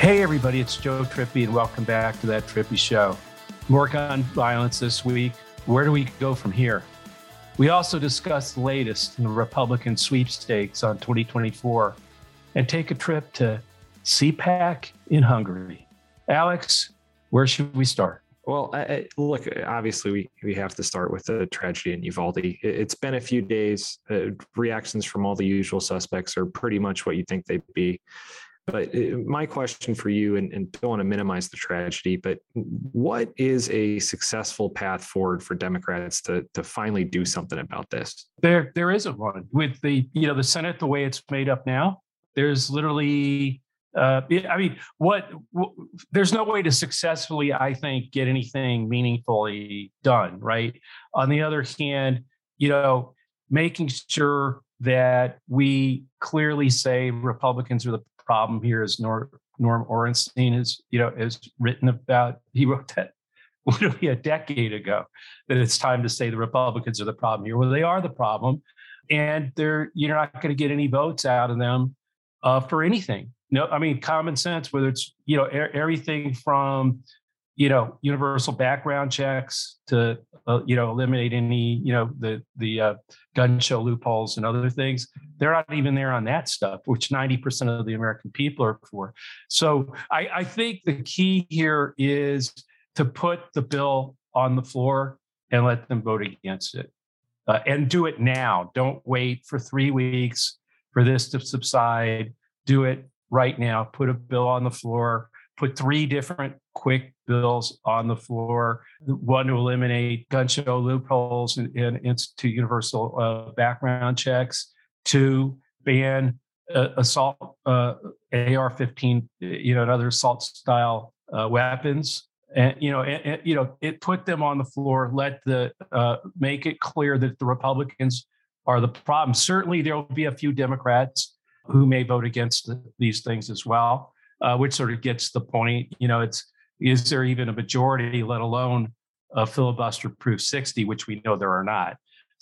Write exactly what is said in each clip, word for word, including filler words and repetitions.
Hey, everybody, it's Joe Trippi, and welcome back to That Trippi Show. More gun violence this week. Where do we go from here? We also discuss the latest in the Republican sweepstakes on twenty twenty-four and take a trip to C PAC in Hungary. Alex, where should we start? Well, I, I, look, obviously, we, we have to start with the tragedy in Uvalde. It, it's been a few days. Uh, reactions from all the usual suspects are pretty much what you think they'd be. But my question for you, and, and don't want to minimize the tragedy, but what is a successful path forward for Democrats to to finally do something about this? There, there isn't one. With the, you know, the Senate the way it's made up now, there's literally, uh, I mean, what, what? There's no way to successfully, I think, get anything meaningfully done. Right. On the other hand, you know, making sure that we clearly say Republicans are the problem here, as Norm, Norm Ornstein is, you know, has written about. He wrote that literally a decade ago, that it's time to say the Republicans are the problem here. Well, they are the problem, and they're you're not going to get any votes out of them uh, for anything. No, I mean common sense. Whether it's you know er- everything from you know universal background checks to uh, you know eliminate any you know the the uh, gun show loopholes and other things. They're not even there on that stuff, which ninety percent of the American people are for. So I, I think the key here is to put the bill on the floor and let them vote against it, uh, and do it now. Don't wait for three weeks for this to subside. Do it right now. Put a bill on the floor. Put three different quick bills on the floor. One to eliminate gun show loopholes and, and institute universal uh, background checks. Two, ban uh, assault uh, A R fifteen, you know, and other assault style uh, weapons. And you know, and, and, you know, it put them on the floor. Let the uh, make it clear that the Republicans are the problem. Certainly, there will be a few Democrats who may vote against the, these things as well. Uh, which sort of gets the point. You know, it's is there even a majority, let alone a filibuster-proof sixty, which we know there are not.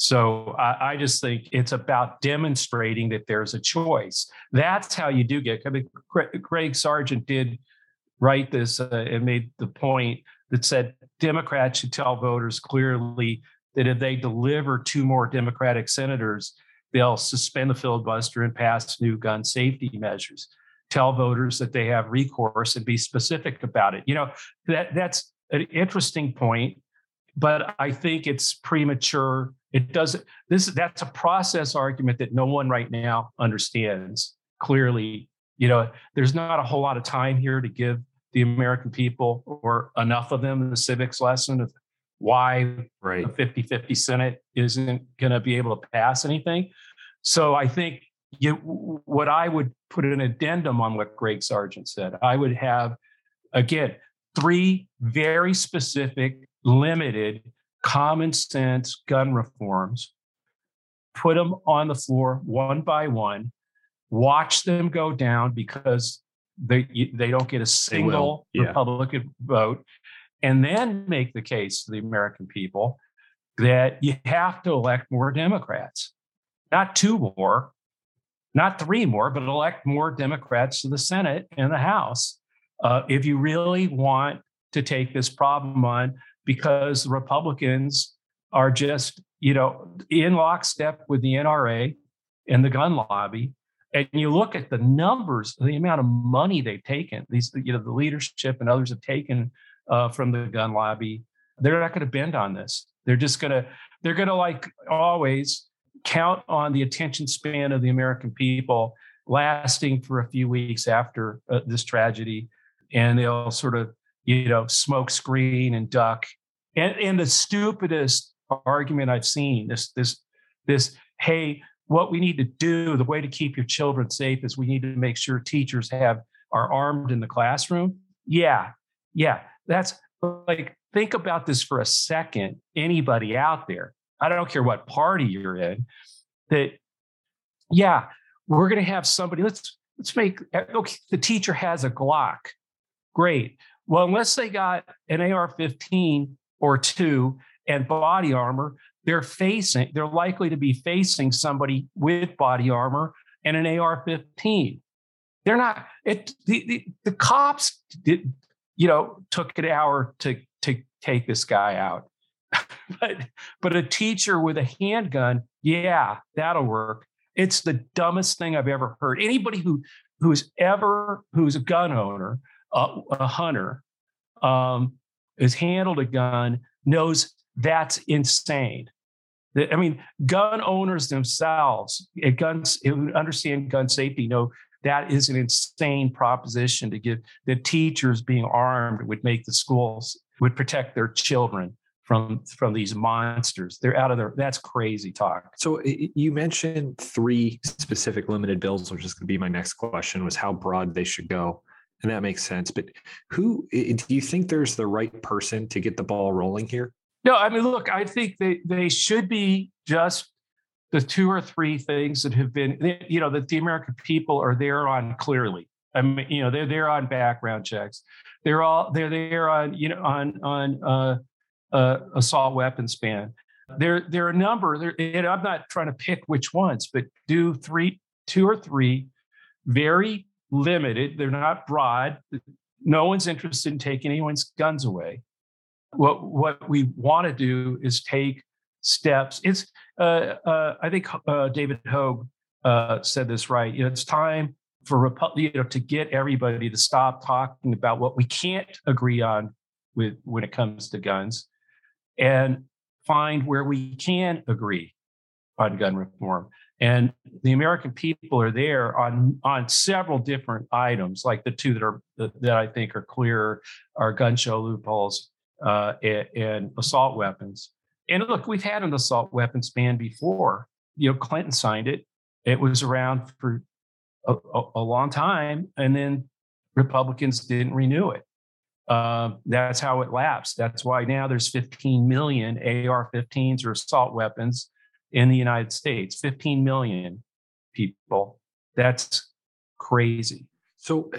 So I, I just think it's about demonstrating that there's a choice. That's how you do get. I mean, Greg Sargent did write this uh, and made the point that said Democrats should tell voters clearly that if they deliver two more Democratic senators, they'll suspend the filibuster and pass new gun safety measures. Tell voters that they have recourse and be specific about it. You know, that that's an interesting point, but I think it's premature. It doesn't, this, that's a process argument that no one right now understands clearly. You know, there's not a whole lot of time here to give the American people, or enough of them, the civics lesson of why right. a fifty-fifty Senate isn't going to be able to pass anything. So I think You, what I would put an addendum on what Greg Sargent said. I would have, again, three very specific, limited, common sense gun reforms, put them on the floor one by one, watch them go down because they, they don't get a single yeah. Republican vote, and then make the case to the American people that you have to elect more Democrats, not two more, not three more, but elect more Democrats to the Senate and the House uh, if you really want to take this problem on, because the Republicans are just, you know, in lockstep with the N R A and the gun lobby. And you look at the numbers, the amount of money they've taken, these, you know, the leadership and others have taken uh, from the gun lobby. They're not going to bend on this. They're just going to, they're going to, like always, count on the attention span of the American people lasting for a few weeks after uh, this tragedy, and they'll sort of, you know, smoke screen and duck. And, and the stupidest argument I've seen, this, this, this, hey, what we need to do, the way to keep your children safe is we need to make sure teachers have are armed in the classroom. Yeah, yeah, that's like, think about this for a second. Anybody out there, I don't care what party you're in, that, yeah, we're going to have somebody, let's, let's make, okay, the teacher has a Glock. Great. Well, unless they got an A R fifteen or two and body armor, they're facing, they're likely to be facing somebody with body armor and an A R fifteen. They're not. It the the, the cops did, you know, took an hour to to take this guy out, but but a teacher with a handgun, yeah, that'll work. It's the dumbest thing I've ever heard. Anybody who who's ever who's a gun owner, uh, a hunter, um, has handled a gun knows that's insane. I mean, gun owners themselves, guns who understand gun safety, know that is an insane proposition to give. The teachers being armed would make the schools would protect their children from from these monsters. They're out of their. That's crazy talk. So you mentioned three specific limited bills, which is going to be my next question, was how broad they should go. And that makes sense. But who do you think there's the right person to get the ball rolling here? No, I mean, look, I think they, they should be just the two or three things that have been, you know, that the American people are there on clearly. I mean, you know, they're there on background checks. They're all they're there on, you know, on on uh, uh, assault weapons ban. There there are a number. There, and I'm not trying to pick which ones, but do three, two or three, very limited. They're not broad. No one's interested in taking anyone's guns away. What what we want to do is take steps. It's uh, uh, I think uh, David Hogue uh, said this right. You know, it's time for Repu- you know to get everybody to stop talking about what we can't agree on with when it comes to guns, and find where we can agree on gun reform. And the American people are there on on several different items, like the two that are that I think are clear are gun show loopholes uh, and, and assault weapons. And look, we've had an assault weapons ban before. You know, Clinton signed it. It was around for a, a, a long time, and then Republicans didn't renew it. Uh, that's how it lapsed. That's why now there's fifteen million A R fifteens or assault weapons in the United States. fifteen million people. That's crazy. So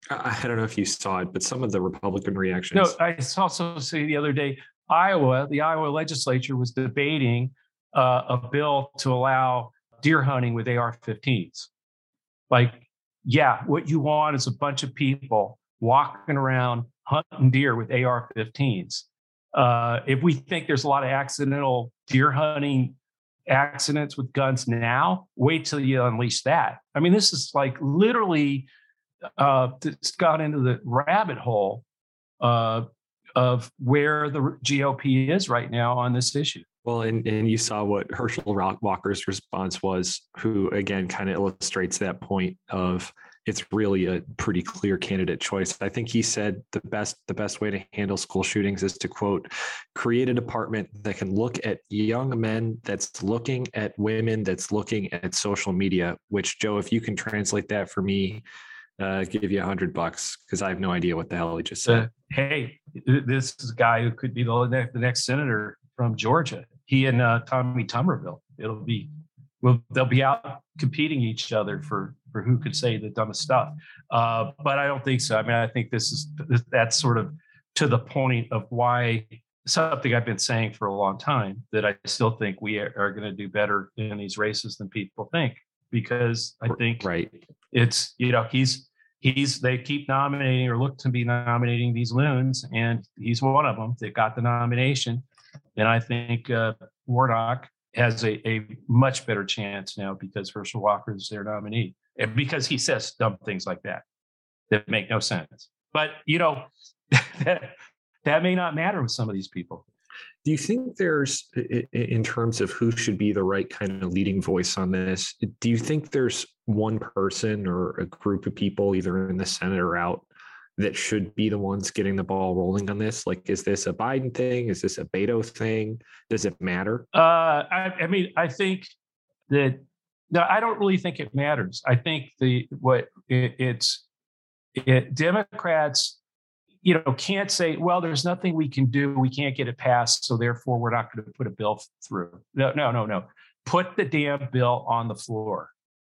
I don't know if you saw it, but some of the Republican reactions. No, I also see the other day, Iowa, the Iowa legislature was debating uh, a bill to allow deer hunting with A R fifteens. Like, yeah, what you want is a bunch of people walking around hunting deer with A R fifteens. Uh, if we think there's a lot of accidental deer hunting accidents with guns now, wait till you unleash that. I mean, this is like literally uh, it's got into the rabbit hole uh, of where the G O P is right now on this issue. Well, and, and you saw what Herschel Walker's response was, who again kind of illustrates that point of it's really a pretty clear candidate choice. I think he said the best the best way to handle school shootings is to, quote, create a department that can look at young men, that's looking at women, that's looking at social media, which, Joe, if you can translate that for me, uh, give you a hundred bucks because I have no idea what the hell he just said. Uh, hey, this is a guy who could be the next, the next senator from Georgia. He and uh, Tommy Tuberville. It'll be, well, they'll be out competing each other for for who could say the dumbest stuff. Uh, but I don't think so. I mean, I think this is that's sort of to the point of why something I've been saying for a long time, that I still think we are, are going to do better in these races than people think, because I think right. It's, you know, he's he's they keep nominating or look to be nominating these loons, and he's one of them. They got the nomination. And I think uh, Warnock has a, a much better chance now because Herschel Walker is their nominee, and because he says dumb things like that that make no sense. But, you know, that, that may not matter with some of these people. Do you think there's, in terms of who should be the right kind of leading voice on this, do you think there's one person or a group of people, either in the Senate or out, that should be the ones getting the ball rolling on this? Like, is this a Biden thing? Is this a Beto thing? Does it matter? Uh, I, I mean, I think that, no, I don't really think it matters. I think the, what it, it's, it, Democrats, you know, can't say, well, there's nothing we can do. We can't get it passed, so therefore we're not going to put a bill through. No, no, no, no. Put the damn bill on the floor.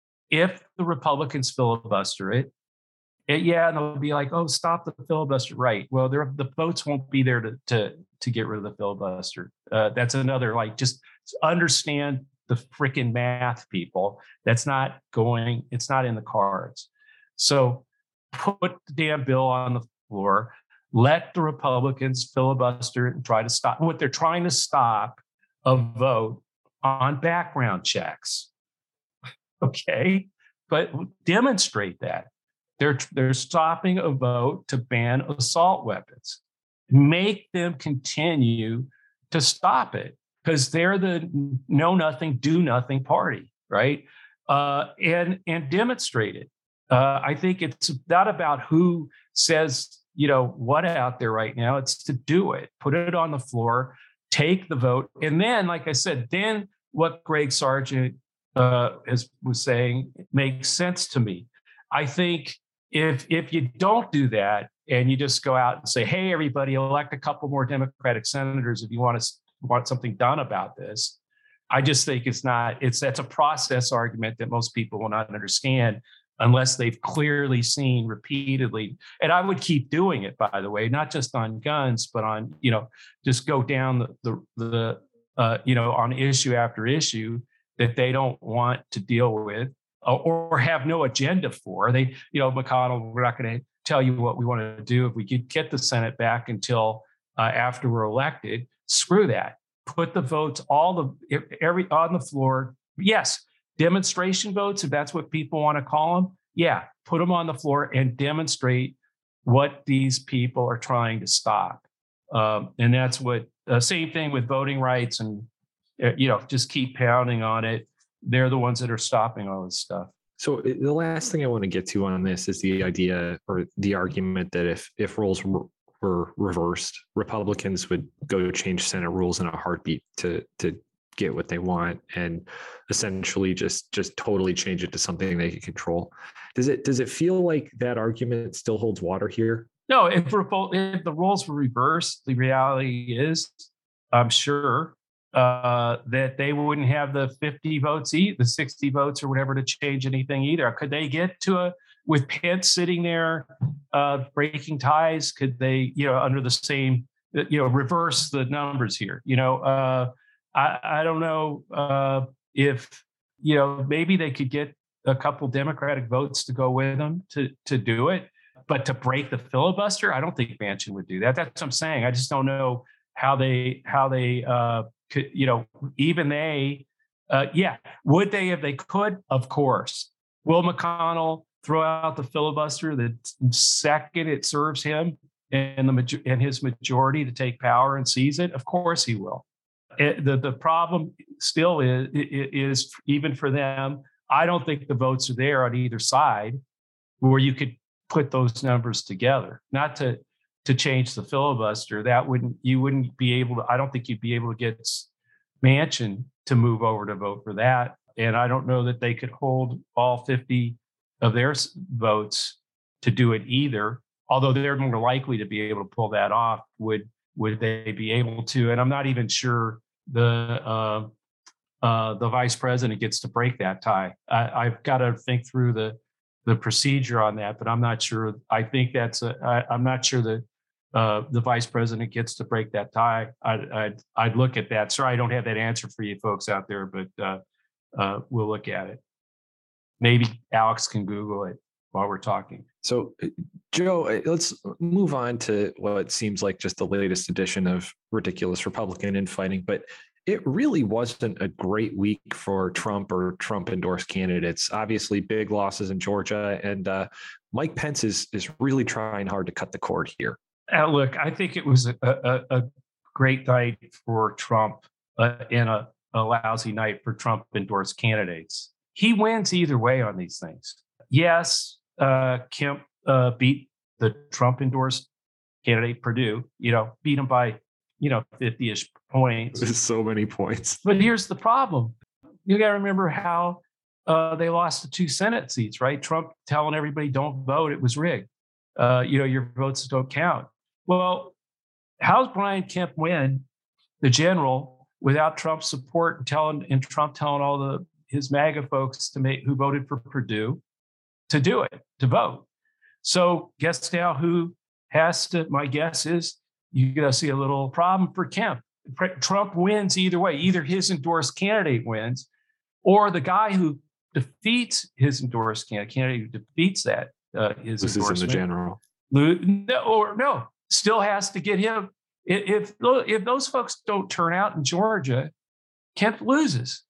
If the Republicans filibuster it, It, yeah, and they'll be like, "Oh, stop the filibuster!" Right? Well, there, the votes won't be there to to to get rid of the filibuster. Uh, that's another, like, just understand the freaking math, people. That's not going. It's not in the cards. So put the damn bill on the floor. Let the Republicans filibuster it and try to stop what they're trying to stop a vote on background checks. Okay, but demonstrate that. They're, they're stopping a vote to ban assault weapons. Make them continue to stop it because they're the know nothing, do nothing party, right? Uh, and, and demonstrate it. Uh, I think it's not about who says, you know, what out there right now. It's to do it, put it on the floor, take the vote. And then, like I said, then what Greg Sargent uh, is, was saying makes sense to me. I think if if you don't do that and you just go out and say, hey, everybody, elect a couple more Democratic senators if you want to want something done about this, I just think it's not, it's that's a process argument that most people will not understand unless they've clearly seen repeatedly. And I would keep doing it, by the way, not just on guns, but on, you know, just go down the, the, the uh, you know, on issue after issue that they don't want to deal with uh, or have no agenda for. They, you know, McConnell, we're not going to tell you what we want to do if we could get the Senate back until uh, after we're elected. Screw that. Put the votes, all the, every on the floor. Yes. Demonstration votes, if that's what people want to call them, yeah, put them on the floor and demonstrate what these people are trying to stop. Um, and that's what, uh, same thing with voting rights and, uh, you know, just keep pounding on it. They're the ones that are stopping all this stuff. So the last thing I want to get to on this is the idea or the argument that if, if roles were, were reversed, Republicans would go change Senate rules in a heartbeat to, to, get what they want and essentially just just totally change it to something they can control. Does it does it feel like that argument still holds water here? No, if, if the roles were reversed, the reality is, I'm sure uh, that they wouldn't have the fifty votes, either, the sixty votes or whatever to change anything either. Could they get to a with Pence sitting there uh, breaking ties? Could they, you know, under the same, you know, reverse the numbers here? You know. Uh, I, I don't know uh, if, you know, maybe they could get a couple Democratic votes to go with them to, to do it. But to break the filibuster, I don't think Manchin would do that. That's what I'm saying. I just don't know how they, how they uh, could, you know, even they, uh, yeah, would they if they could? Of course. Will McConnell throw out the filibuster the second it serves him and, the, and his majority to take power and seize it? Of course he will. It, the, the problem still is, is, even for them, I don't think the votes are there on either side where you could put those numbers together. Not to to change the filibuster, that wouldn't, you wouldn't be able to, I don't think you'd be able to get Manchin to move over to vote for that. And I don't know that they could hold all fifty of their votes to do it either, although they're more likely to be able to pull that off. Would Would they be able to? And I'm not even sure the uh, uh, the vice president gets to break that tie. I, I've got to think through the the procedure on that, but I'm not sure. I think that's a. I, I'm not sure that uh, the vice president gets to break that tie. I'd, I'd I'd look at that. Sorry, I don't have that answer for you folks out there, but uh, uh, we'll look at it. Maybe Alex can Google it while we're talking. So, Joe, let's move on to what seems like just the latest edition of ridiculous Republican infighting, but it really wasn't a great week for Trump or Trump-endorsed candidates. Obviously, big losses in Georgia, and uh, Mike Pence is is really trying hard to cut the cord here. Uh, look, I think it was a, a, a great night for Trump uh, and a, a lousy night for Trump-endorsed candidates. He wins either way on these things. Yes, uh, Kemp uh, beat the Trump-endorsed candidate, Perdue, you know, beat him by, you know, fifty-ish points. There's so many points. But here's the problem. You got to remember how uh, they lost the two Senate seats, right? Trump telling everybody, don't vote, it was rigged. Uh, you know, your votes don't count. Well, how's Brian Kemp win the general without Trump's support and telling and Trump telling all the his MAGA folks to make who voted for Perdue to do it, to vote? So guess now who has to, my guess is you're going to see a little problem for Kemp. Trump wins either way. Either his endorsed candidate wins, or the guy who defeats his endorsed candidate, candidate who defeats that uh, his This is in the endorsement. general. Lo- no, or no, still has to get him. I- If if those folks don't turn out in Georgia, Kemp loses,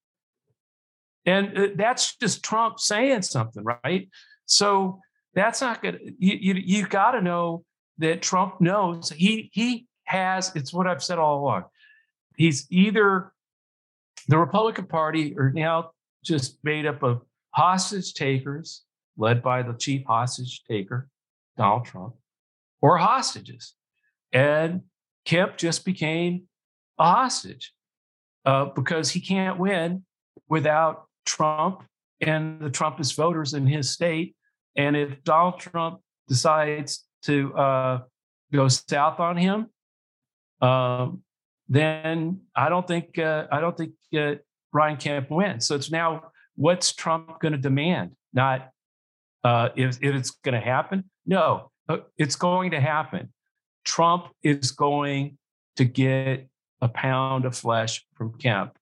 and uh, that's just Trump saying something, right? So that's not good. You you, you got to know that Trump knows he he has. It's what I've said all along. He's either the Republican Party are now just made up of hostage takers, led by the chief hostage taker, Donald Trump, or hostages. And Kemp just became a hostage uh, because he can't win without Trump and the Trumpist voters in his state. And if Donald Trump decides to uh, go south on him, um, then I don't think uh, I don't think uh, Brian Kemp wins. So it's now, what's Trump going to demand? Not uh, if, if it's going to happen. No, it's going to happen. Trump is going to get a pound of flesh from Kemp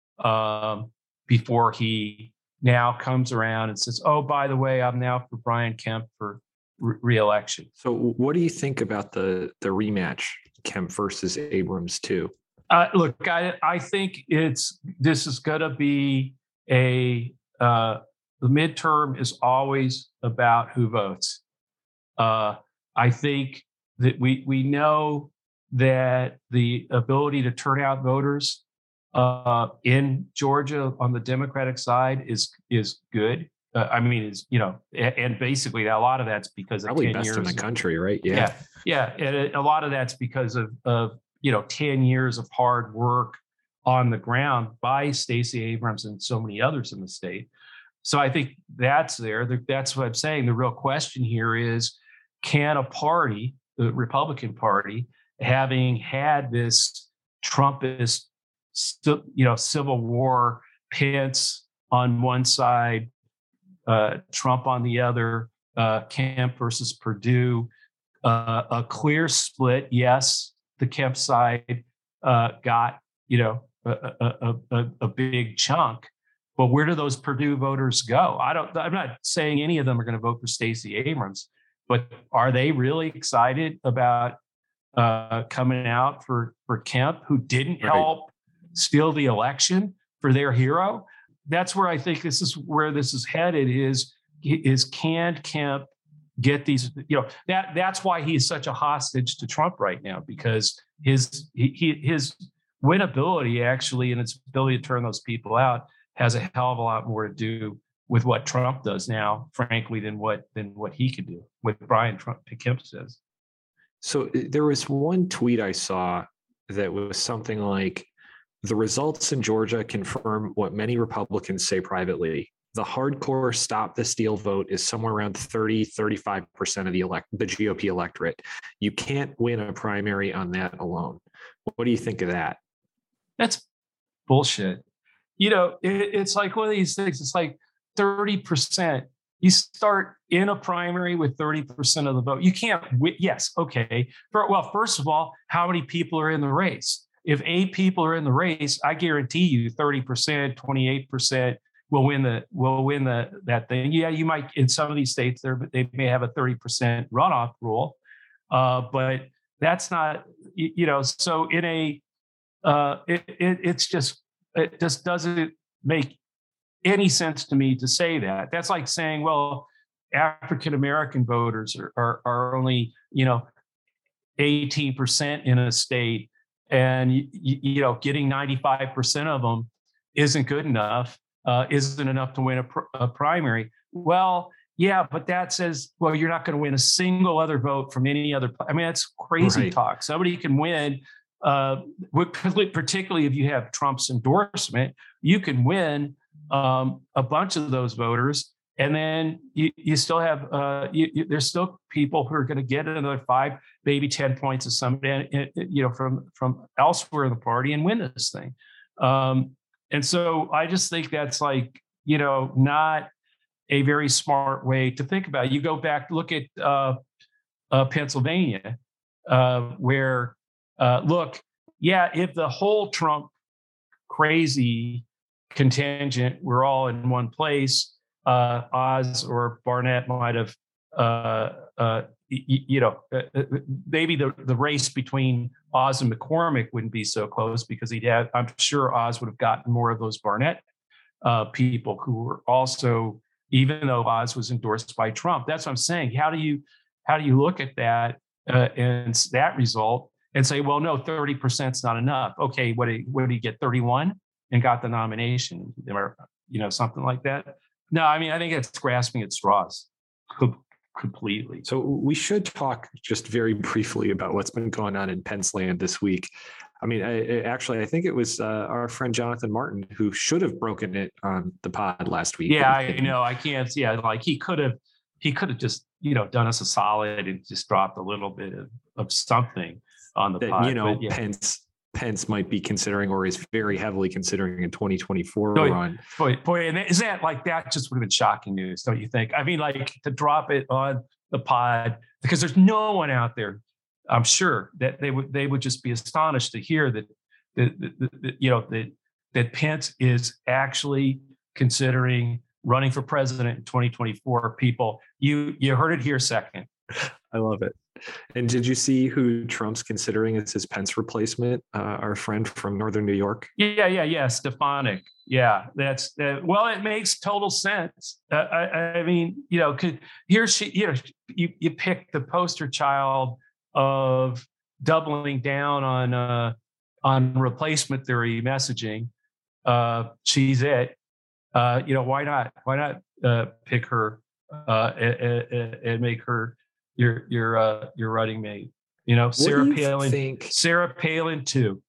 um, before he now comes around and says, "Oh, by the way, I'm now for Brian Kemp for re- reelection." So, what do you think about the the rematch, Kemp versus Abrams too? Uh, look, I I think it's this is going to be a uh, the midterm is always about who votes. Uh, I think that we we know that the ability to turn out voters uh, in Georgia on the Democratic side is is good. Uh, I mean, is you know, and, and basically a lot of that's because of Probably ten best years in the of, country, right? Yeah, yeah, yeah, and a, a lot of that's because of of you know ten years of hard work on the ground by Stacey Abrams and so many others in the state. So I think that's there. That's what I'm saying. The real question here is, can a party, the Republican Party, having had this Trumpist, you know, Civil War, Pence on one side, uh, Trump on the other, uh, Kemp versus Perdue, uh, a clear split. Yes, the Kemp side uh, got, you know, a, a, a, a big chunk. But where do those Perdue voters go? I don't. I'm not saying any of them are going to vote for Stacey Abrams, but are they really excited about uh, coming out for for Kemp, who didn't Right. help steal the election for their hero? That's where I think this is where this is headed. Is is can Kemp get these? You know, that that's why he is such a hostage to Trump right now, because his he, his winnability actually and its ability to turn those people out has a hell of a lot more to do with what Trump does now, frankly, than what than what he could do, what Brian Trump Kemp says. So there was one tweet I saw that was something like, the results in Georgia confirm what many Republicans say privately. The hardcore stop the steal vote is somewhere around thirty, thirty-five percent of the elect the G O P electorate. You can't win a primary on that alone. What do you think of that? That's bullshit. You know, it, it's like one of these things. It's like thirty percent. You start in a primary with thirty percent of the vote. You can't win. Yes, okay. For, well, first of all, how many people are in the race? If eight people are in the race, I guarantee you thirty percent, twenty-eight percent will win the will win the that thing. Yeah, you might in some of these states there, but they may have a thirty percent runoff rule. Uh, but that's not, you know, so in a uh, it, it it's just it just doesn't make any sense to me to say that. That's like saying, well, African American voters are, are are only, you know, eighteen percent in a state, and you, you know, getting ninety-five percent of them isn't good enough, uh, isn't enough to win a, pr- a primary. Well, yeah, but that says, well, you're not going to win a single other vote from any other. I mean, that's crazy Right. talk. Somebody can win, uh, particularly if you have Trump's endorsement, you can win um, a bunch of those voters. And then you, you still have, uh, you, you, there's still people who are going to get another five, maybe ten points of some, you know, from from elsewhere in the party and win this thing. Um, and so I just think that's like, you know, not a very smart way to think about it. You go back, look at uh, uh, Pennsylvania, uh, where, uh, look, yeah, if the whole Trump crazy contingent were all in one place, uh, Oz or Barnett might have uh, uh, you, you know, uh, uh, maybe the, the race between Oz and McCormick wouldn't be so close because he'd have, I'm sure Oz would have gotten more of those Barnett uh, people who were also, even though Oz was endorsed by Trump. That's what I'm saying. How do you, how do you look at that uh, and that result and say, well, no, thirty percent is not enough. Okay, what did, what did he get, thirty-one and got the nomination, or, you know, something like that? No, I mean, I think it's grasping at straws completely. So we should talk just very briefly about what's been going on in Pence land this week. I mean, I, actually, I think it was uh, our friend Jonathan Martin who should have broken it on the pod last week. Yeah, I know. I can't. Yeah, like he could have, he could have just, you know, done us a solid and just dropped a little bit of, of something on the that, pod. you know, but, yeah. Pence Pence might be considering, or is very heavily considering, a twenty twenty-four boy, run. Boy, boy, and is that like that? Just would have been shocking news, don't you think? I mean, like to drop it on the pod because there's no one out there. I'm sure that they would they would just be astonished to hear that that, that, that you know that that Pence is actually considering running for president in twenty twenty-four. People, you you heard it here second. I love it. And did you see who Trump's considering as his Pence replacement? Uh, our friend from Northern New York. Yeah, yeah, yeah. Stefanik. Yeah, that's uh, well. It makes total sense. Uh, I, I mean, you know, could, here she, you know, you you pick the poster child of doubling down on uh, on replacement theory messaging. Uh, she's it. Uh, you know, why not? Why not uh, pick her uh, and, and make her your your uh, your running mate? You know, Sarah you Palin. Think, Sarah Palin too.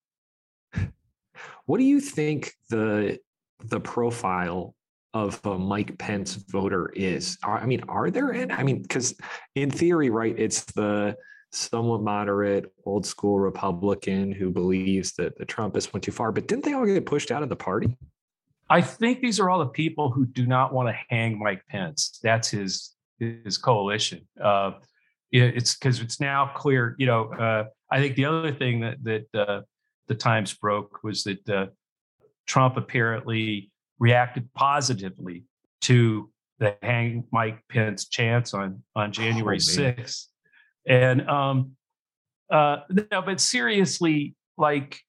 What do you think the the profile of a Mike Pence voter is? I mean, are there any? I mean, because in theory, right, it's the somewhat moderate, old school Republican who believes that the Trumpists went too far. But didn't they all get pushed out of the party? I think these are all the people who do not want to hang Mike Pence. That's his his coalition. Uh, it's because it's now clear. You know, uh, I think the other thing that that uh, the Times broke was that uh, Trump apparently reacted positively to the hang Mike Pence chance on on January sixth. And um, uh, no, but seriously, like,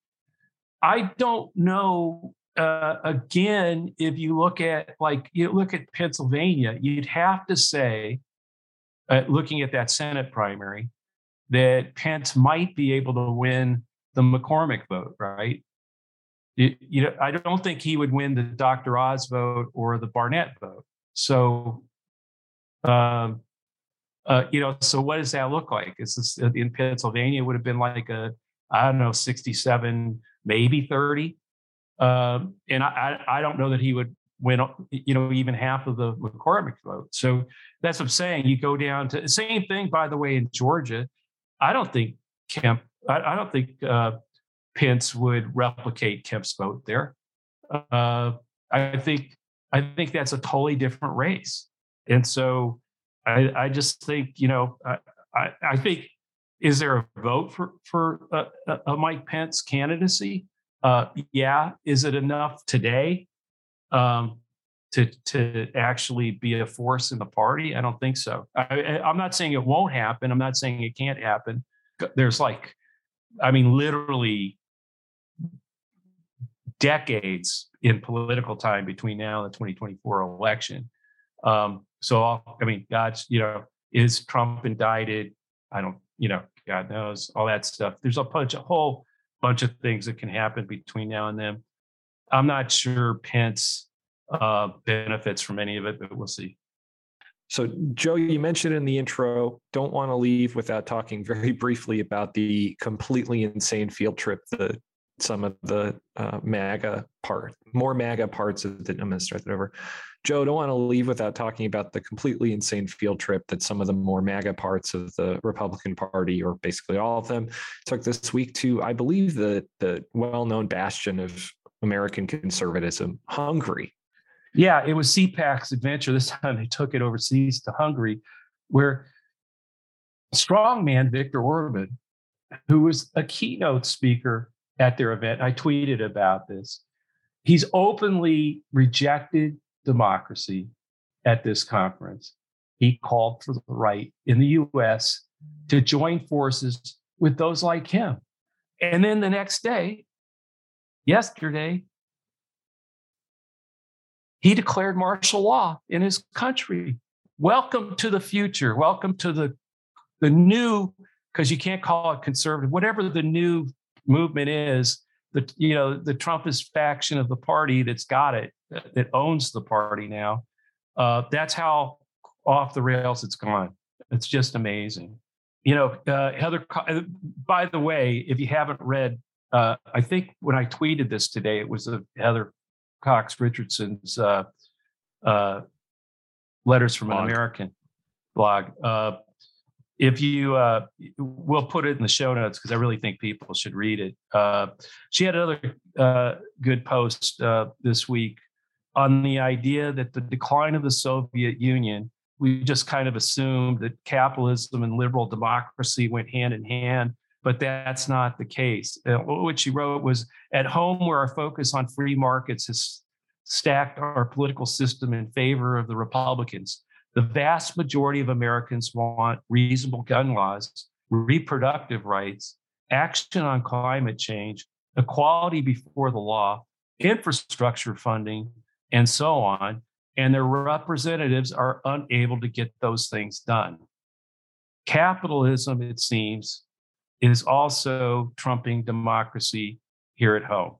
I don't know. Uh, again, if you look at like you look at Pennsylvania, you'd have to say, uh, looking at that Senate primary, that Pence might be able to win the McCormick vote, right? It, you know, I don't think he would win the Doctor Oz vote or the Barnett vote. So, um, uh, you know, so what does that look like? Is this in Pennsylvania? It would have been like a, I don't know, sixty-seven, maybe thirty. Um, and I, I don't know that he would win, you know, even half of the McCormick vote. So that's what I'm saying. You go down to same thing, by the way, in Georgia. I don't think Kemp, I, I don't think uh, Pence would replicate Kemp's vote there. Uh, I think, I think that's a totally different race. And so I, I just think, you know, I, I, I think, is there a vote for, for a, a Mike Pence candidacy? Uh, yeah. Is it enough today um, to to actually be a force in the party? I don't think so. I, I'm not saying it won't happen. I'm not saying it can't happen. There's like, I mean, literally decades in political time between now and the twenty twenty-four election. Um, so, I mean, God's, you know, is Trump indicted? I don't, you know, God knows, all that stuff. There's a bunch, a whole bunch of things that can happen between now and then. I'm not sure Pence uh, benefits from any of it, but we'll see. So, Joe, you mentioned in the intro, don't want to leave without talking very briefly about the completely insane field trip that some of the uh, MAGA part, more MAGA parts of the, I'm going to start that over. Joe, don't want to leave without talking about the completely insane field trip that some of the more MAGA parts of the Republican Party, or basically all of them, took this week to, I believe, the, the well-known bastion of American conservatism, Hungary. Yeah, it was C PAC's adventure. This time they took it overseas to Hungary, where strongman Viktor Orban, who was a keynote speaker at their event, I tweeted about this. He's openly rejected democracy at this conference. he called for the right in the U S to join forces with those like him. And then the next day, yesterday, he declared martial law in his country. Welcome to the future. Welcome to the, the new, because you can't call it conservative, whatever the new movement is, the, you know, the Trumpist faction of the party that's got it, that owns the party now. Uh, that's how off the rails it's gone. It's just amazing. You know, uh, Heather, by the way, if you haven't read, uh, I think when I tweeted this today, it was a Heather Cox Richardson's uh, uh, Letters from blog. An American blog. Uh, if you, uh, we'll put it in the show notes because I really think people should read it. Uh, she had another uh, good post uh, this week on the idea that the decline of the Soviet Union, we just kind of assumed that capitalism and liberal democracy went hand in hand, but that's not the case. Uh, what she wrote was, at home where our focus on free markets has stacked our political system in favor of the Republicans, the vast majority of Americans want reasonable gun laws, reproductive rights, action on climate change, equality before the law, infrastructure funding, and so on. And their representatives are unable to get those things done. Capitalism, it seems, is also trumping democracy here at home.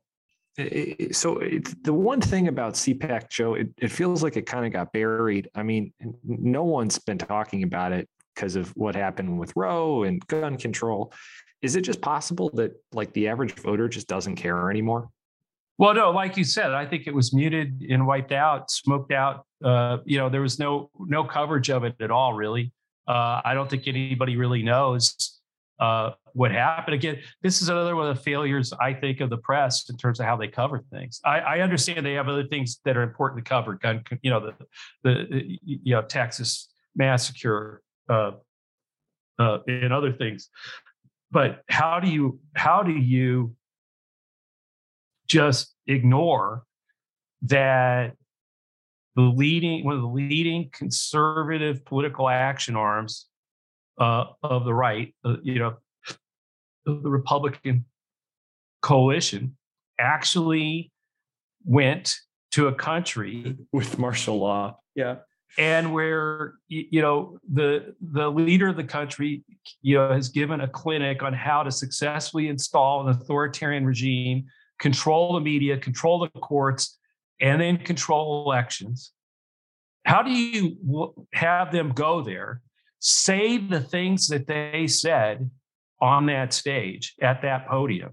So it's the one thing about C PAC, Joe, it, it feels like it kind of got buried. I mean, no one's been talking about it because of what happened with Roe and gun control. Is it just possible that like the average voter just doesn't care anymore? Well, no, like you said, I think it was muted and wiped out, smoked out. Uh, you know, there was no no coverage of it at all, really. Uh, I don't think anybody really knows uh, what happened. Again, this is another one of the failures, I think, of the press in terms of how they cover things. I, I understand they have other things that are important to cover. Gun, you know, the the you know Texas massacre uh, uh, and other things. But how do you how do you just ignore that the leading, one of the leading conservative political action arms uh, of the right, uh, you know, the Republican coalition, actually went to a country with martial law, yeah, and where you know the the leader of the country, you know, has given a clinic on how to successfully install an authoritarian regime, control the media, control the courts, and then control elections. How do you w- have them go there, say the things that they said on that stage at that podium,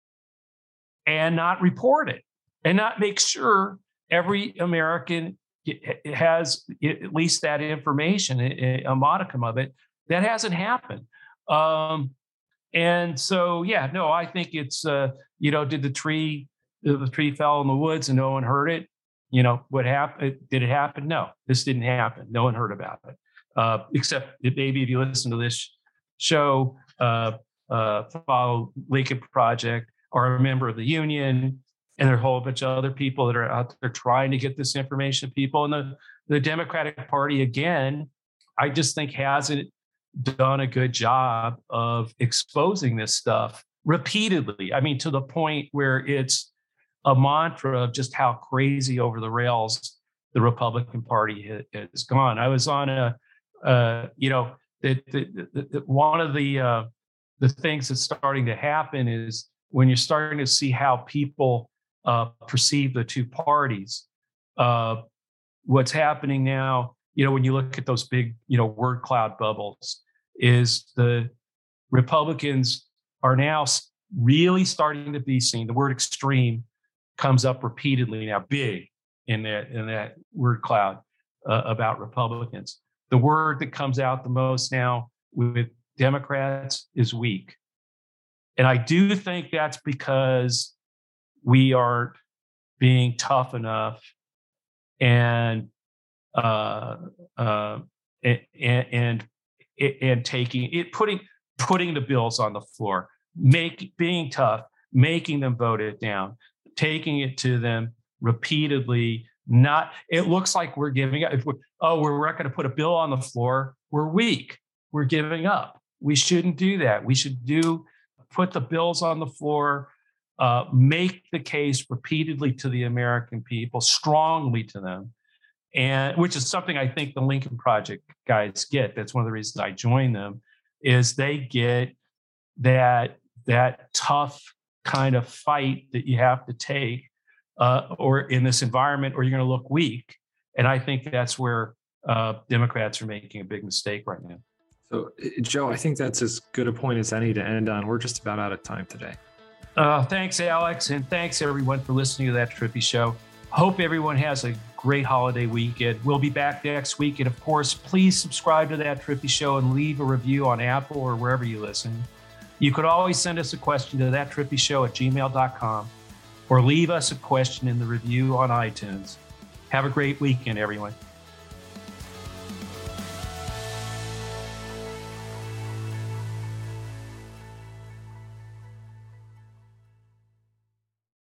and not report it, and not make sure every American has at least that information, a modicum of it? That hasn't happened. Um, And so, yeah, no, I think it's, uh, you know, did the tree, the tree fell in the woods and no one heard it? You know, what happened? Did it happen? No, this didn't happen. No one heard about it. Uh, except that maybe if you listen to this show, uh, uh, follow Lincoln Project, or a member of the union, and there are a whole bunch of other people that are out there trying to get this information to people. And the, the Democratic Party, again, I just think hasn't done a good job of exposing this stuff repeatedly. I mean, to the point where it's a mantra of just how crazy over the rails the Republican Party has gone. I was on a, uh, you know, the, the, the, the, one of the uh, the things that's starting to happen is when you're starting to see how people uh, perceive the two parties. Uh, what's happening now, you know, when you look at those big, you know, word cloud bubbles, is the Republicans are now really starting to be seen. The word extreme comes up repeatedly now, big in that in that word cloud uh, about Republicans. The word that comes out the most now with Democrats is weak. And I do think that's because we aren't being tough enough and uh, uh, and, and and taking it, putting putting the bills on the floor, make being tough, making them vote it down, taking it to them repeatedly, not, it looks like we're giving up. If we're, oh, we're not going to put a bill on the floor, we're weak. We're giving up. We shouldn't do that. We should do, put the bills on the floor, uh, make the case repeatedly to the American people, strongly to them, and which is something I think the Lincoln Project guys get. That's one of the reasons I joined them, is they get that, that tough kind of fight that you have to take uh, or in this environment, or you're going to look weak. And I think that's where uh, Democrats are making a big mistake right now. So, Joe, I think that's as good a point as any to end on. We're just about out of time today. Uh, thanks, Alex. And thanks, everyone, for listening to That Trippy Show. Hope everyone has a great holiday weekend. We'll be back next week. And of course, please subscribe to That Trippy Show and leave a review on Apple or wherever you listen. You could always send us a question to that trippy show at gmail dot com or leave us a question in the review on iTunes. Have a great weekend, everyone.